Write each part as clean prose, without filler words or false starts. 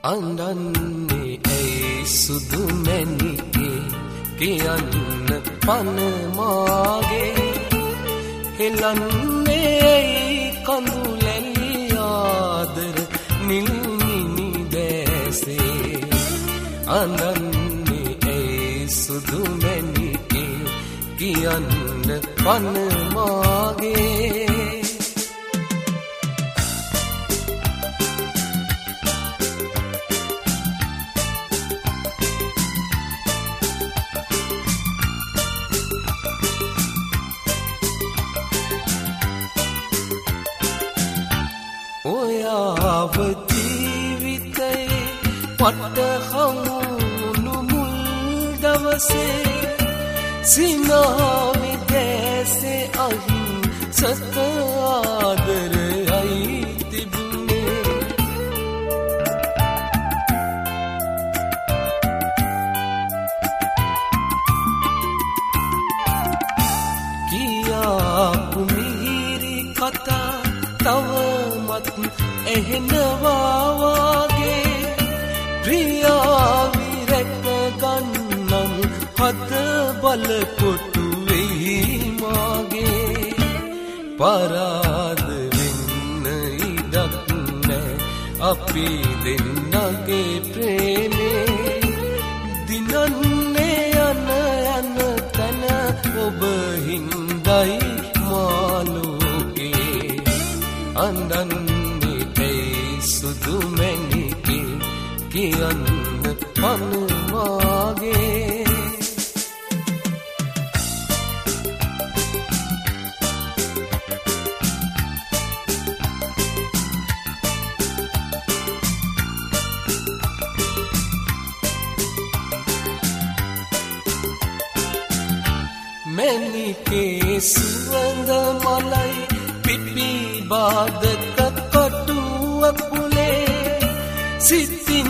අඳන්නේ ඇයි සුදු මැණිකේ කියන්න පන මාගේ හෙලන්නේ ඇයි කඳුලැලි ආදර නිල් නිනි දැසේ අඳන්නේ ඇයි සුදු මැණිකේ කියන්න පන මාගේ ඔයාව ජීවිතේ පට හමුණු මුල් දවසේ සිනාවි දැසේ අහිංසක ආදරයයි තිබුණේ කියාපු මිහිරි කතා තවමත් එහෙනවා වාගේ ප්‍රියාවි රැක ගන්නම් හද බල කොටු වෙයි මාගේ පරාද වෙන්න ඉඩක් නැ අපි දෙන්නගේ ප්‍රේමේ දිනන්නේ යන යන තන ඔබ හින්දයි මාලෝකේ අඳන්නේ ඇයි සුදු මැණිකේ කියන්න පන මාගේ මැණිකේ සුවඳ මලයි පිපි බාදක කටුවක් පුලේ සිතින්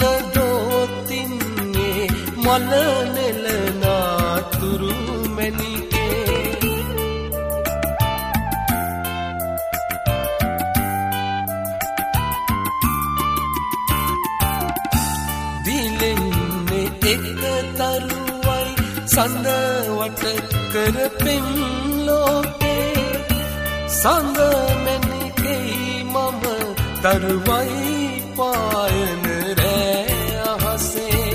දෝතින්නේ මල නෙලනාතුරු මැණිකේ දිලෙන්නේ එක තරුවයි සඳ වට කරපෙන් ලෝකේ සඳ මැණිකේ මම තරුවයි පායන රෑ අහසේ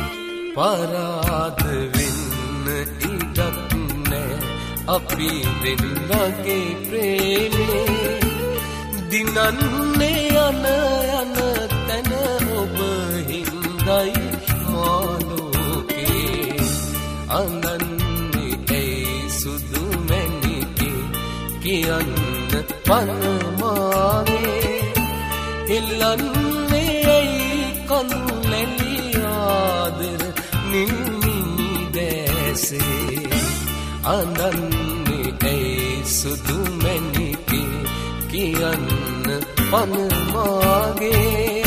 පරාද වෙන්න ඉඩක් නැ අපි දෙන්නගේ ප්‍රේමේ දිනන්නේ යන යන තැන ඔබ හින්දයි මාලෝකේ අඳන්නේ ඇයි සුදු මැණිකේ කියන්න පන මාගේ හෙලන්නේ ඇයි කඳුලැලි ආදර නිල් නිනි දැසේ අඳන්නේ ඇයි සුදු මැණිකේ කියන්න පන මාගේ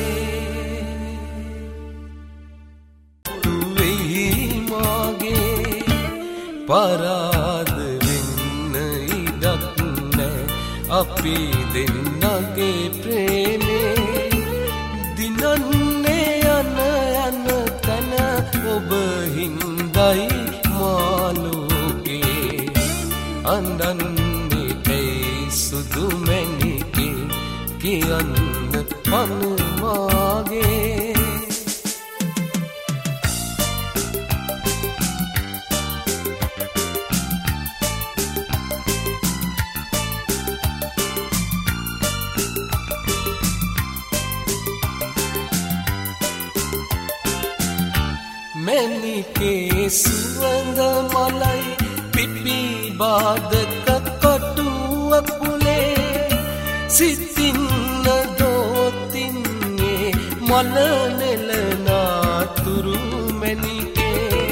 පරාද වෙන්න ඉඩක් නැ අපි දෙන්නගේ ප්‍රේමේ දිනන්නේ යන යන තන ඔබ හින්දයි මාලෝකේ අඳන්නේ ඇයි සුදු මැණිකේ කියන්න පන මාගේ මැණිකේ සුවඳ මලයි පිපි බාදක කටුවක් පුලේ සිතින් දෝතින්නේ මල නෙලනාතුරු මැණිකේ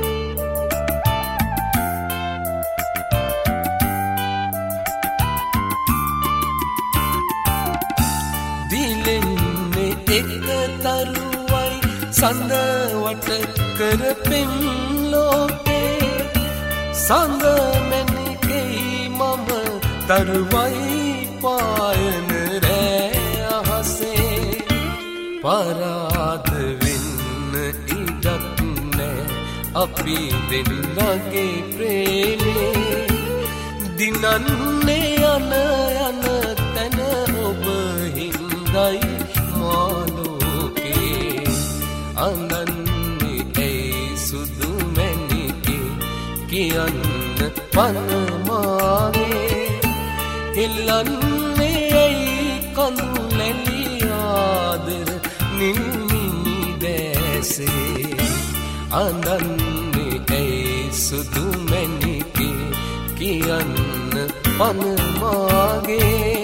දිලෙන්නේ එක තරුවයි සඳ වට කරපෙන් ලෝකේ සඳ මැණිකේ මම තරුවයි පායන රෑ අහසේ පරාද වෙන්න ඉඩක් නෑ අපි දෙන්නගේ ප්‍රේමේ දිනන්නේ යන තැන ඔබ හින්දයි මාලෝකේ අනන්නේ ඇයි සුදු මැණිකේ කියන්න පනමාගේ එල්ලන්නේ ඇයි කඳුලැලි ආදර නිල්මිනි දැසේ අනන්නේ ඇයි සුදු මැණිකේ කියන්න පනමාගේ